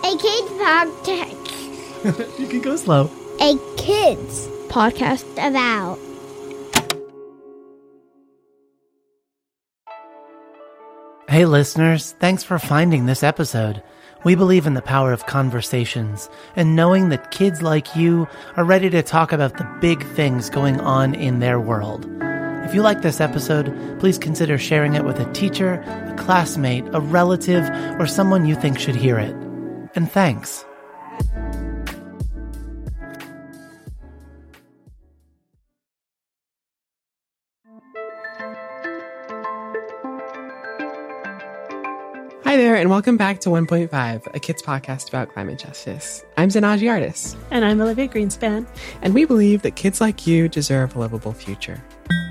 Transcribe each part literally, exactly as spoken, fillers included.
A kids podcast. You can go slow. A kids podcast about. Hey listeners, thanks for finding this episode. We believe in the power of conversations and knowing that kids like you are ready to talk about the big things going on in their world. If you like this episode, please consider sharing it with a teacher, a classmate, a relative, or someone you think should hear it. And thanks. Hi there, and welcome back to one point five, a kids podcast about climate justice. I'm Zanaji Artis. And I'm Olivia Greenspan. And we believe that kids like you deserve a livable future.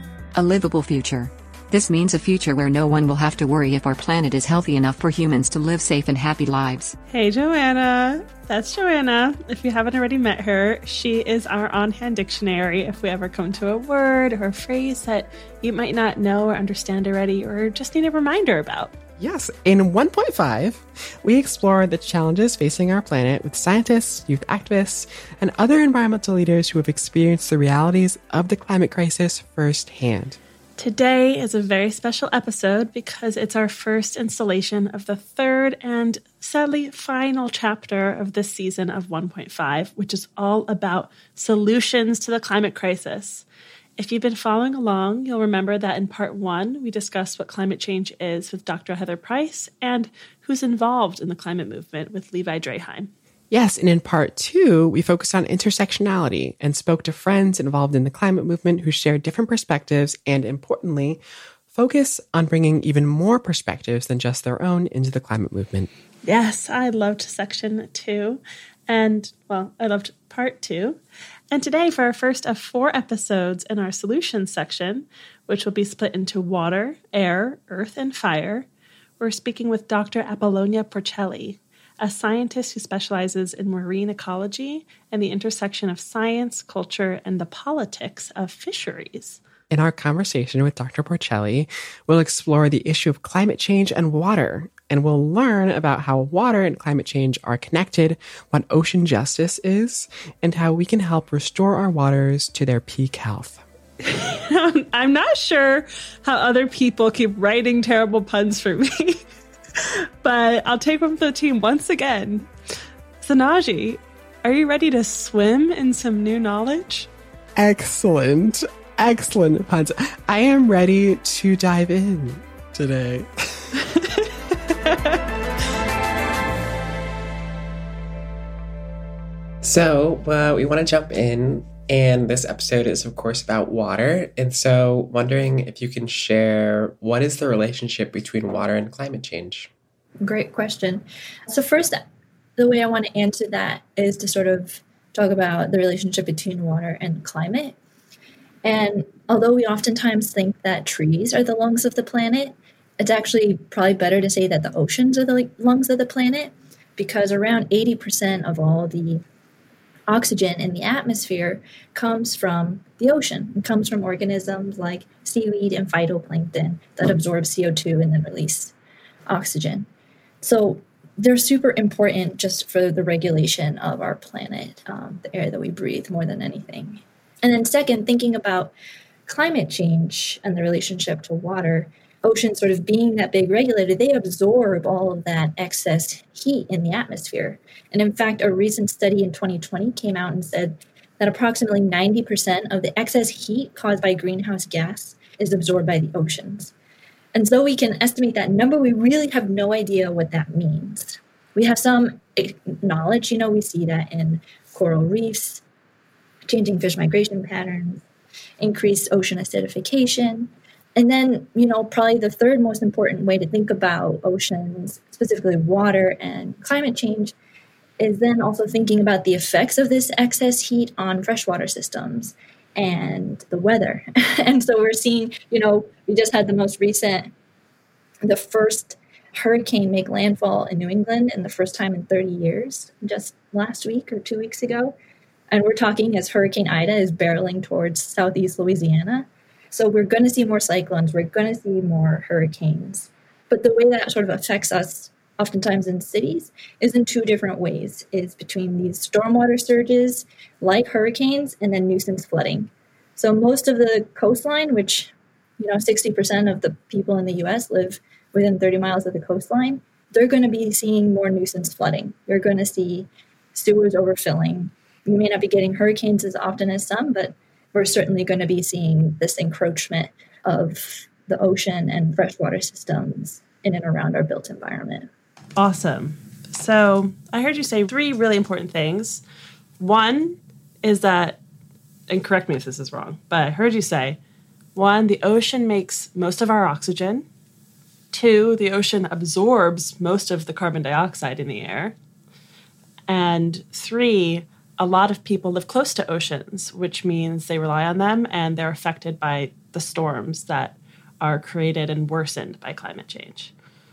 A livable future. This means a future where no one will have to worry if our planet is healthy enough for humans to live safe and happy lives. Hey, Joanna. That's Joanna. If you haven't already met her, she is our on-hand dictionary if we ever come to a word or a phrase that you might not know or understand already or just need a reminder about. Yes, in one point five, we explore the challenges facing our planet with scientists, youth activists, and other environmental leaders who have experienced the realities of the climate crisis firsthand. Today is a very special episode because it's our first installation of the third and sadly final chapter of this season of one point five, which is all about solutions to the climate crisis. If you've been following along, you'll remember that in part one, we discussed what climate change is with Doctor Heather Price and who's involved in the climate movement with Levi Draheim. Yes, and in part two, we focused on intersectionality and spoke to friends involved in the climate movement who shared different perspectives and, importantly, focus on bringing even more perspectives than just their own into the climate movement. Yes, I loved section two. And, well, I loved part two. And today, for our first of four episodes in our solutions section, which will be split into water, air, earth, and fire, we're speaking with Doctor Apollonia Porcelli, a scientist who specializes in marine ecology and the intersection of science, culture, and the politics of fisheries. In our conversation with Doctor Porcelli, we'll explore the issue of climate change and water, and we'll learn about how water and climate change are connected, what ocean justice is, and how we can help restore our waters to their peak health. I'm not sure how other people keep writing terrible puns for me, but I'll take one for the team once again. Zanaji, are you ready to swim in some new knowledge? Excellent. Excellent puns. I am ready to dive in today. So uh, we want to jump in, and this episode is, of course, about water. And so wondering if you can share what is the relationship between water and climate change? Great question. So first, the way I want to answer that is to sort of talk about the relationship between water and climate. And although we oftentimes think that trees are the lungs of the planet, it's actually probably better to say that the oceans are the lungs of the planet, because around eighty percent of all the oxygen in the atmosphere comes from the ocean. It comes from organisms like seaweed and phytoplankton that absorb C O two and then release oxygen. So they're super important just for the regulation of our planet, um, the air that we breathe more than anything. And then second, thinking about climate change and the relationship to water, oceans sort of being that big regulator, they absorb all of that excess heat in the atmosphere. And in fact, a recent study in twenty twenty came out and said that approximately ninety percent of the excess heat caused by greenhouse gas is absorbed by the oceans. And so we can estimate that number. We really have no idea what that means. We have some knowledge, you know, we see that in coral reefs, changing fish migration patterns, increased ocean acidification. And then, you know, probably the third most important way to think about oceans, specifically water and climate change, is then also thinking about the effects of this excess heat on freshwater systems and the weather. And so we're seeing, you know, we just had the most recent, the first hurricane make landfall in New England in the first time in thirty years, just last week or two weeks ago. And we're talking as Hurricane Ida is barreling towards southeast Louisiana. So we're going to see more cyclones. We're going to see more hurricanes. But the way that sort of affects us oftentimes in cities, is in two different ways. Is between these stormwater surges like hurricanes and then nuisance flooding. So most of the coastline, which, you know, sixty percent of the people in the U S live within thirty miles of the coastline, they're going to be seeing more nuisance flooding. You're going to see sewers overfilling. You may not be getting hurricanes as often as some, but we're certainly going to be seeing this encroachment of the ocean and freshwater systems in and around our built environment. Awesome. So I heard you say three really important things. One is that, and correct me if this is wrong, but I heard you say, one, the ocean makes most of our oxygen. Two, the ocean absorbs most of the carbon dioxide in the air. And three, a lot of people live close to oceans, which means they rely on them and they're affected by the storms that are created and worsened by climate change.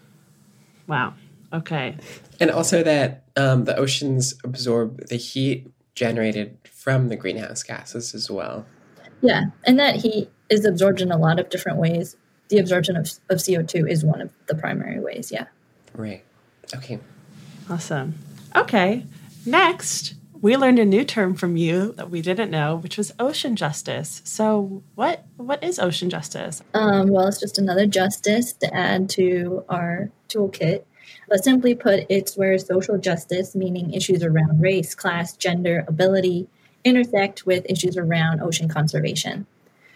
Wow. Okay. And also that um, the oceans absorb the heat generated from the greenhouse gases as well. Yeah, and that heat is absorbed in a lot of different ways. The absorption of, of C O two is one of the primary ways, yeah. Right. Okay. Awesome. Okay. Next, we learned a new term from you that we didn't know, which was ocean justice. So what what is ocean justice? Um, well, it's just another justice to add to our toolkit. But simply put, it's where social justice, meaning issues around race, class, gender, ability, intersect with issues around ocean conservation.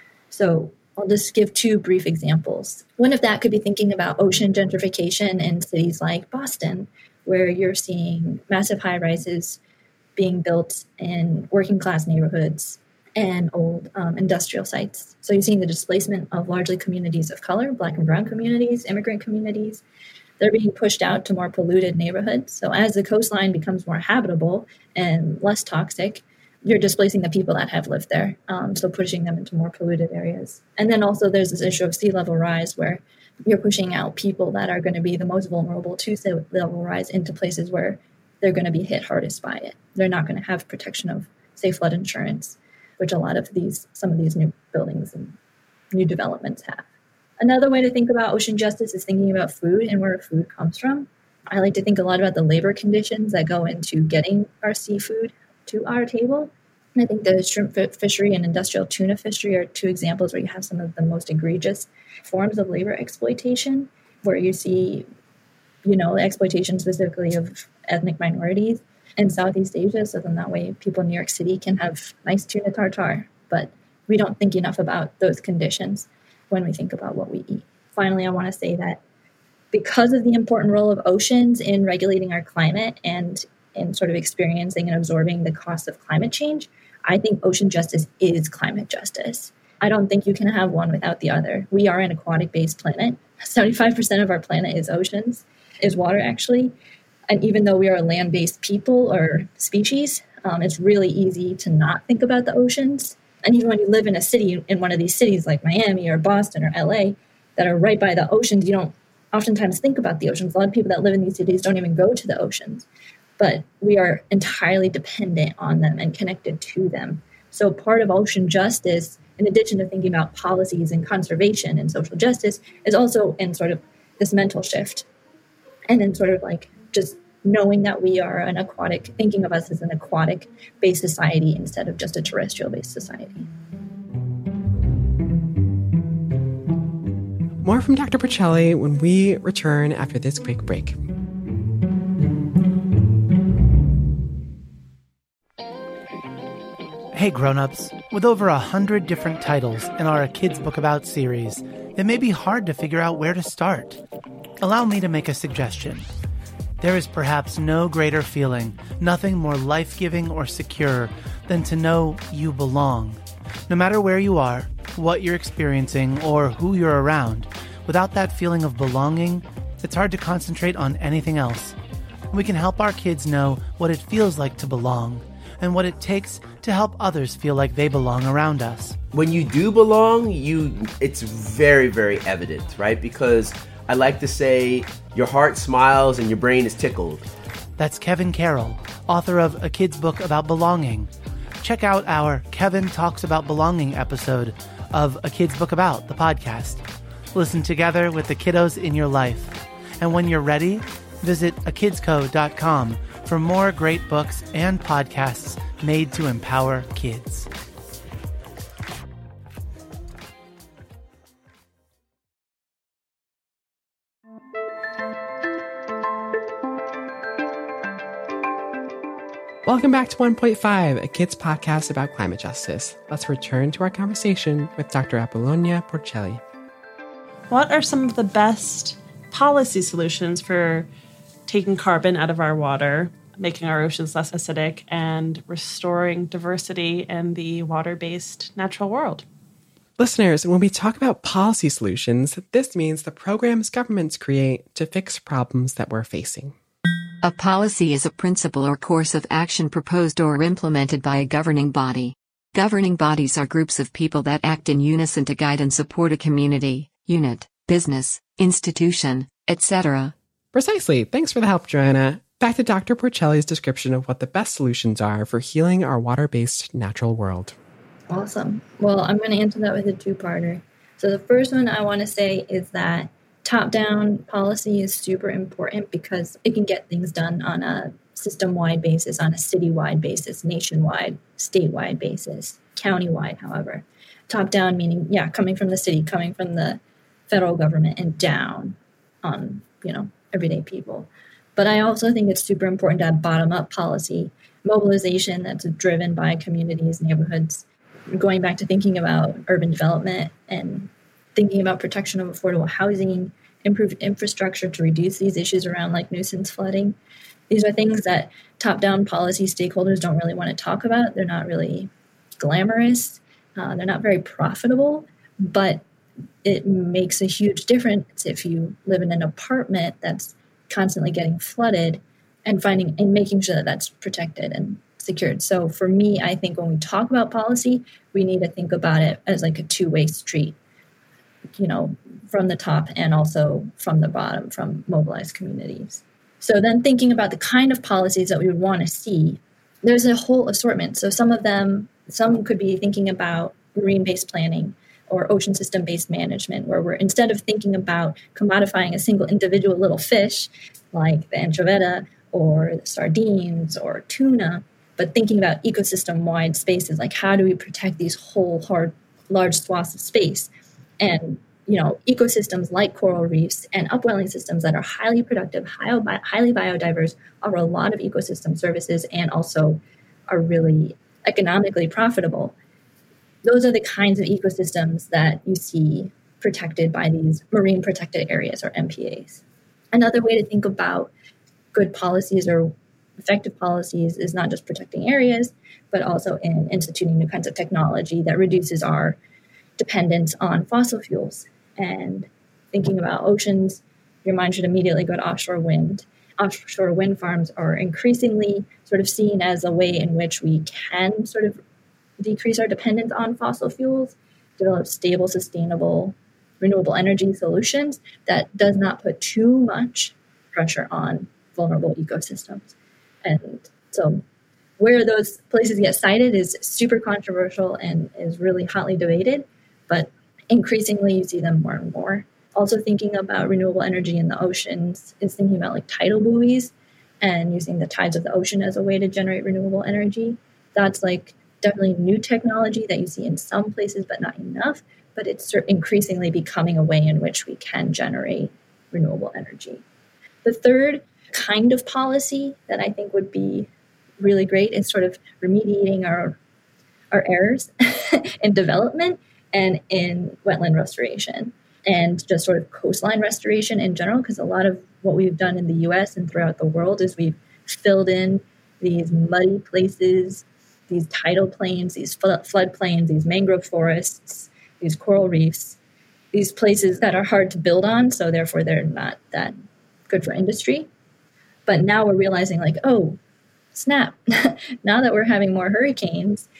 So I'll just give two brief examples. One of that could be thinking about ocean gentrification in cities like Boston, where you're seeing massive high-rises being built in working-class neighborhoods and old um, industrial sites. So you're seeing the displacement of largely communities of color, Black and brown communities, immigrant communities. They're being pushed out to more polluted neighborhoods. So as the coastline becomes more habitable and less toxic, you're displacing the people that have lived there, um, so pushing them into more polluted areas. And then also there's this issue of sea level rise where you're pushing out people that are going to be the most vulnerable to sea level rise into places where they're going to be hit hardest by it. They're not going to have protection of, say, flood insurance, which a lot of these, some of these new buildings and new developments have. Another way to think about ocean justice is thinking about food and where food comes from. I like to think a lot about the labor conditions that go into getting our seafood to our table. And I think the shrimp fishery and industrial tuna fishery are two examples where you have some of the most egregious forms of labor exploitation, where you see, you know, exploitation specifically of ethnic minorities in Southeast Asia. So then that way people in New York City can have nice tuna tartare. But we don't think enough about those conditions when we think about what we eat. Finally, I want to say that because of the important role of oceans in regulating our climate and in sort of experiencing and absorbing the cost of climate change, I think ocean justice is climate justice. I don't think you can have one without the other. We are an aquatic-based planet. seventy-five percent of our planet is oceans, is water actually. And even though we are a land-based people or species, um, it's really easy to not think about the oceans. And even when you live in a city, in one of these cities like Miami or Boston or L A that are right by the oceans, you don't oftentimes think about the oceans. A lot of people that live in these cities don't even go to the oceans. But we are entirely dependent on them and connected to them. So part of ocean justice, in addition to thinking about policies and conservation and social justice, is also in sort of this mental shift. And then sort of like just knowing that we are an aquatic, thinking of us as an aquatic-based society instead of just a terrestrial-based society. More from Doctor Porcelli when we return after this quick break. Hey grown-ups, with over a hundred different titles in our A Kid's Book About series, it may be hard to figure out where to start. Allow me to make a suggestion. There is perhaps no greater feeling, nothing more life-giving or secure than to know you belong. No matter where you are, what you're experiencing, or who you're around, without that feeling of belonging, it's hard to concentrate on anything else. We can help our kids know what it feels like to belong, and what it takes to help others feel like they belong around us. When you do belong, you it's very, very evident, right? Because I like to say your heart smiles and your brain is tickled. That's Kevin Carroll, author of A Kid's Book About Belonging. Check out our Kevin Talks About Belonging episode of A Kid's Book About, the podcast. Listen together with the kiddos in your life. And when you're ready, Visit a kids co dot com for more great books and podcasts made to empower kids. Welcome back to one point five, a kids podcast about climate justice. Let's return to our conversation with Doctor Apollonia Porcelli. What are some of the best policy solutions for taking carbon out of our water, making our oceans less acidic, and restoring diversity in the water-based natural world? Listeners, when we talk about policy solutions, this means the programs governments create to fix problems that we're facing. A policy is a principle or course of action proposed or implemented by a governing body. Governing bodies are groups of people that act in unison to guide and support a community, unit, business, institution, et cetera. Precisely. Thanks for the help, Joanna. Back to Doctor Porcelli's description of what the best solutions are for healing our water-based natural world. Awesome. Well, I'm going to answer that with a two-parter. So the first one I want to say is that top-down policy is super important because it can get things done on a system-wide basis, on a city-wide basis, nationwide, statewide basis, county-wide, however. Top-down meaning, yeah, coming from the city, coming from the federal government, and down on, you know, everyday people. But I also think it's super important to have bottom-up policy, mobilization that's driven by communities, neighborhoods, going back to thinking about urban development and thinking about protection of affordable housing, improved infrastructure to reduce these issues around like nuisance flooding. These are things that top-down policy stakeholders don't really want to talk about. They're not really glamorous. Uh, they're not very profitable, but it makes a huge difference if you live in an apartment that's constantly getting flooded and finding and making sure that that's protected and secured. So for me, I think when we talk about policy, we need to think about it as like a two-way street, you know, from the top and also from the bottom, from mobilized communities. So then thinking about the kind of policies that we would want to see, there's a whole assortment. So some of them, some could be thinking about marine-based planning or ocean system-based management, where we're, instead of thinking about commodifying a single individual little fish, like the anchoveta or the sardines or tuna, but thinking about ecosystem-wide spaces, like how do we protect these whole hard, large swaths of space? And, you know, ecosystems like coral reefs and upwelling systems that are highly productive, high, highly biodiverse, offer a lot of ecosystem services and also are really economically profitable. Those are the kinds of ecosystems that you see protected by these marine protected areas or M P As. Another way to think about good policies or effective policies is not just protecting areas, but also in instituting new kinds of technology that reduces our dependence on fossil fuels. And thinking about oceans, your mind should immediately go to offshore wind. Offshore wind farms are increasingly sort of seen as a way in which we can sort of decrease our dependence on fossil fuels, develop stable, sustainable, renewable energy solutions that does not put too much pressure on vulnerable ecosystems. And so where those places get cited is super controversial and is really hotly debated, but increasingly you see them more and more. Also thinking about renewable energy in the oceans is thinking about like tidal buoys and using the tides of the ocean as a way to generate renewable energy. That's like definitely new technology that you see in some places, but not enough. But it's increasingly becoming a way in which we can generate renewable energy. The third kind of policy that I think would be really great is sort of remediating our our errors in development and in wetland restoration and just sort of coastline restoration in general, because a lot of what we've done in the U S and throughout the world is we've filled in these muddy places, these tidal plains, these flood plains, these mangrove forests, these coral reefs, these places that are hard to build on, so therefore they're not that good for industry. But now we're realizing like, oh, snap. Now that we're having more hurricanes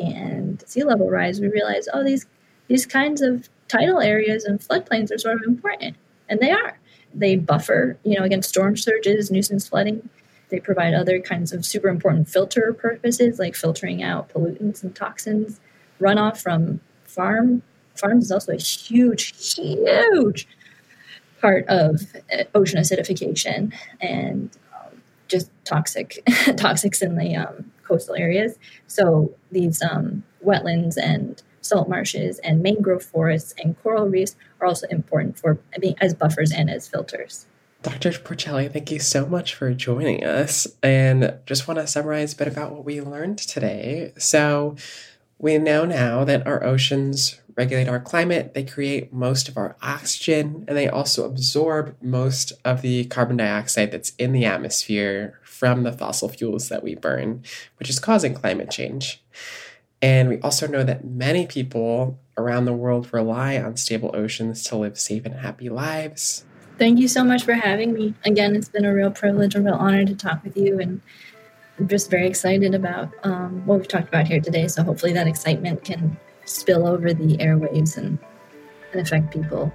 and sea level rise, we realize, oh, these these kinds of tidal areas and floodplains are sort of important. And they are. They buffer, you know, against storm surges, nuisance flooding. They provide other kinds of super important filter purposes, like filtering out pollutants and toxins. Runoff from farm farms is also a huge, huge part of ocean acidification and um, just toxic toxics in the um, coastal areas. So these um, wetlands and salt marshes and mangrove forests and coral reefs are also important for being as buffers and as filters. Doctor Porcelli, thank you so much for joining us. And just want to summarize a bit about what we learned today. So we know now that our oceans regulate our climate, they create most of our oxygen, and they also absorb most of the carbon dioxide that's in the atmosphere from the fossil fuels that we burn, which is causing climate change. And we also know that many people around the world rely on stable oceans to live safe and happy lives. Thank you so much for having me. Again, it's been a real privilege, a real honor to talk with you, and I'm just very excited about um, what we've talked about here today. So hopefully that excitement can spill over the airwaves and, and affect people.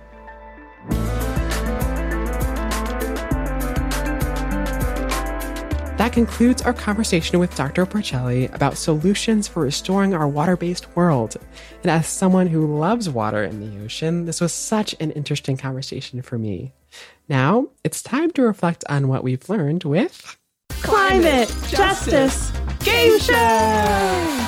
That concludes our conversation with Doctor Porcelli about solutions for restoring our water-based world. And as someone who loves water in the ocean, this was such an interesting conversation for me. Now, it's time to reflect on what we've learned with Climate Justice Game Show!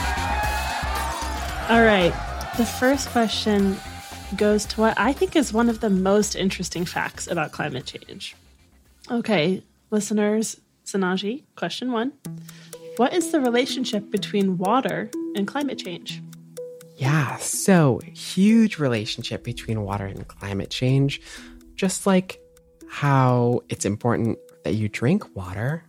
All right, the first question goes to what I think is one of the most interesting facts about climate change. Okay, listeners, Sanaji, question one. What is the relationship between water and climate change? Yeah, so huge relationship between water and climate change. Just like how it's important that you drink water,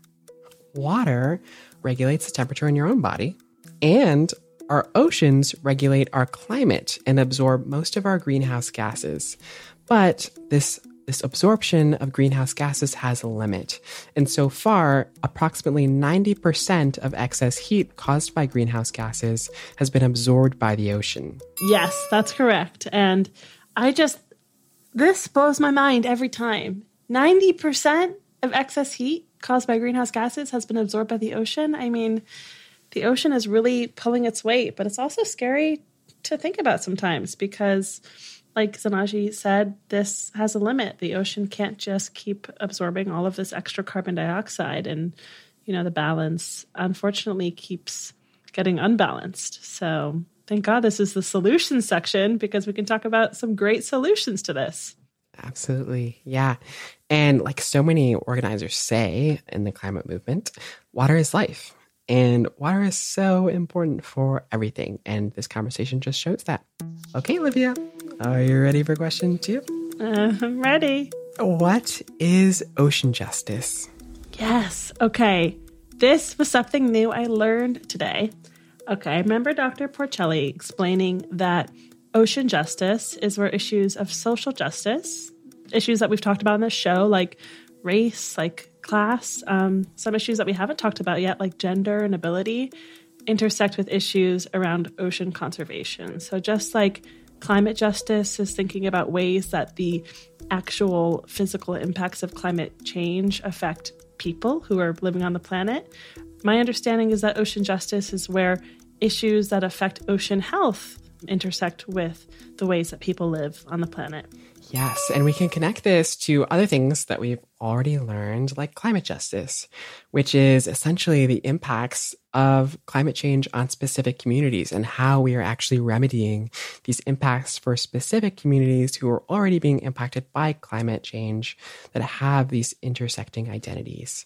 water regulates the temperature in your own body, and our oceans regulate our climate and absorb most of our greenhouse gases. But this This absorption of greenhouse gases has a limit. And so far, approximately ninety percent of excess heat caused by greenhouse gases has been absorbed by the ocean. Yes, that's correct. And I just, this blows my mind every time. ninety percent of excess heat caused by greenhouse gases has been absorbed by the ocean. I mean, the ocean is really pulling its weight, but it's also scary to think about sometimes because, like Sanaji said, this has a limit. The ocean can't just keep absorbing all of this extra carbon dioxide, and, you know, the balance, unfortunately, keeps getting unbalanced. So thank God this is the solutions section because we can talk about some great solutions to this. Absolutely. Yeah. And like so many organizers say in the climate movement, water is life. And water is so important for everything. And this conversation just shows that. Okay, Olivia, are you ready for question two? Uh, I'm ready. What is ocean justice? Yes. Okay. This was something new I learned today. Okay. I remember Doctor Porcelli explaining that ocean justice is where issues of social justice, issues that we've talked about on this show, like race, like class, um, some issues that we haven't talked about yet, like gender and ability, intersect with issues around ocean conservation. So just like climate justice is thinking about ways that the actual physical impacts of climate change affect people who are living on the planet, my understanding is that ocean justice is where issues that affect ocean health intersect with the ways that people live on the planet. Yes, and we can connect this to other things that we've already learned, like climate justice, which is essentially the impacts of climate change on specific communities and how we are actually remedying these impacts for specific communities who are already being impacted by climate change that have these intersecting identities.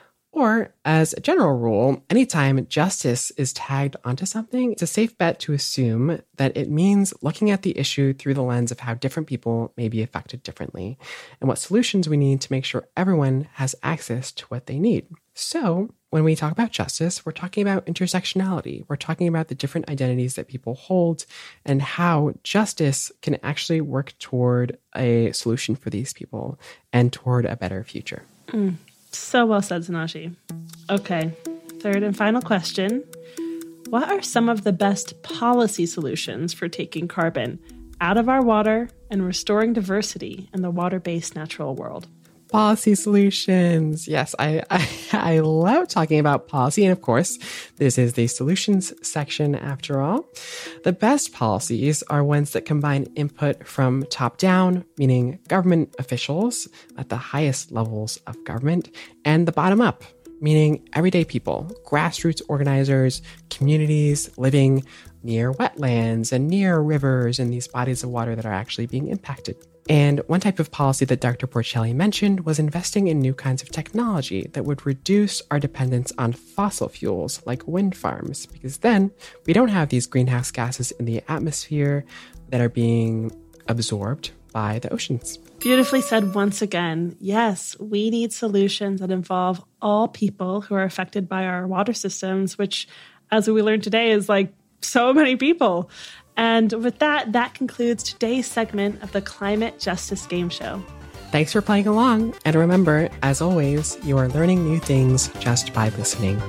Or, as a general rule, anytime justice is tagged onto something, it's a safe bet to assume that it means looking at the issue through the lens of how different people may be affected differently and what solutions we need to make sure everyone has access to what they need. So, when we talk about justice, we're talking about intersectionality. We're talking about the different identities that people hold and how justice can actually work toward a solution for these people and toward a better future. Mm. So well said, Sanaji. Okay, third and final question. What are some of the best policy solutions for taking carbon out of our water and restoring diversity in the water-based natural world? Policy solutions. Yes, I, I I love talking about policy. And of course, this is the solutions section after all. The best policies are ones that combine input from top down, meaning government officials at the highest levels of government, and the bottom up, meaning everyday people, grassroots organizers, communities living near wetlands and near rivers and these bodies of water that are actually being impacted. And one type of policy that Doctor Porcelli mentioned was investing in new kinds of technology that would reduce our dependence on fossil fuels like wind farms, because then we don't have these greenhouse gases in the atmosphere that are being absorbed by the oceans. Beautifully said once again. Yes, we need solutions that involve all people who are affected by our water systems, which, as we learned today, is like so many people. And with that, that concludes today's segment of the Climate Justice Game Show. Thanks for playing along. And remember, as always, you are learning new things just by listening.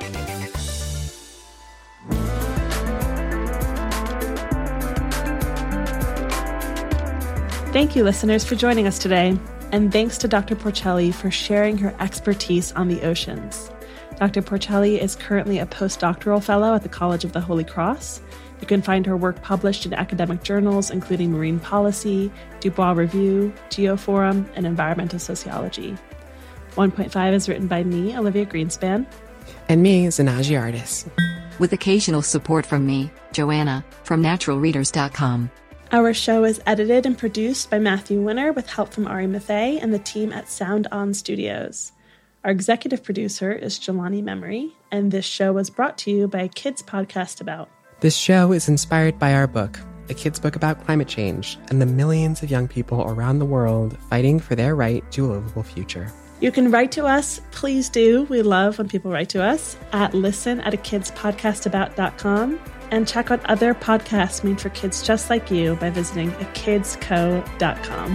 Thank you, listeners, for joining us today. And thanks to Doctor Porcelli for sharing her expertise on the oceans. Doctor Porcelli is currently a postdoctoral fellow at the College of the Holy Cross. You can find her work published in academic journals, including Marine Policy, Dubois Review, Geoforum, and Environmental Sociology. one point five is written by me, Olivia Greenspan. And me, Zanaji Artis. With occasional support from me, Joanna, from natural readers dot com. Our show is edited and produced by Matthew Winner with help from Ari Mathey and the team at Sound On Studios. Our executive producer is Jelani Memory, and this show was brought to you by a kids podcast about. This show is inspired by our book, a kid's book about climate change, and the millions of young people around the world fighting for their right to a livable future. You can write to us. Please do. We love when people write to us at listen at a kids podcast about dot com, and check out other podcasts made for kids just like you by visiting a kids co dot com.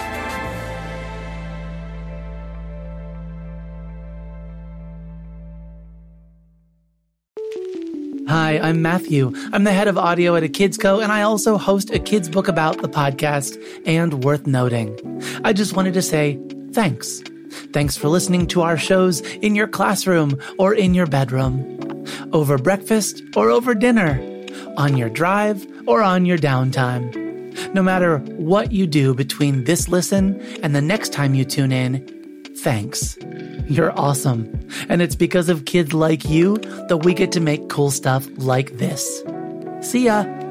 Hi, I'm Matthew. I'm the head of audio at A Kids Co, and I also host a kids book about the podcast. And worth noting, I just wanted to say thanks. Thanks for listening to our shows in your classroom or in your bedroom, over breakfast or over dinner, on your drive or on your downtime. No matter what you do between this listen and the next time you tune in, thanks. You're awesome. And it's because of kids like you that we get to make cool stuff like this. See ya.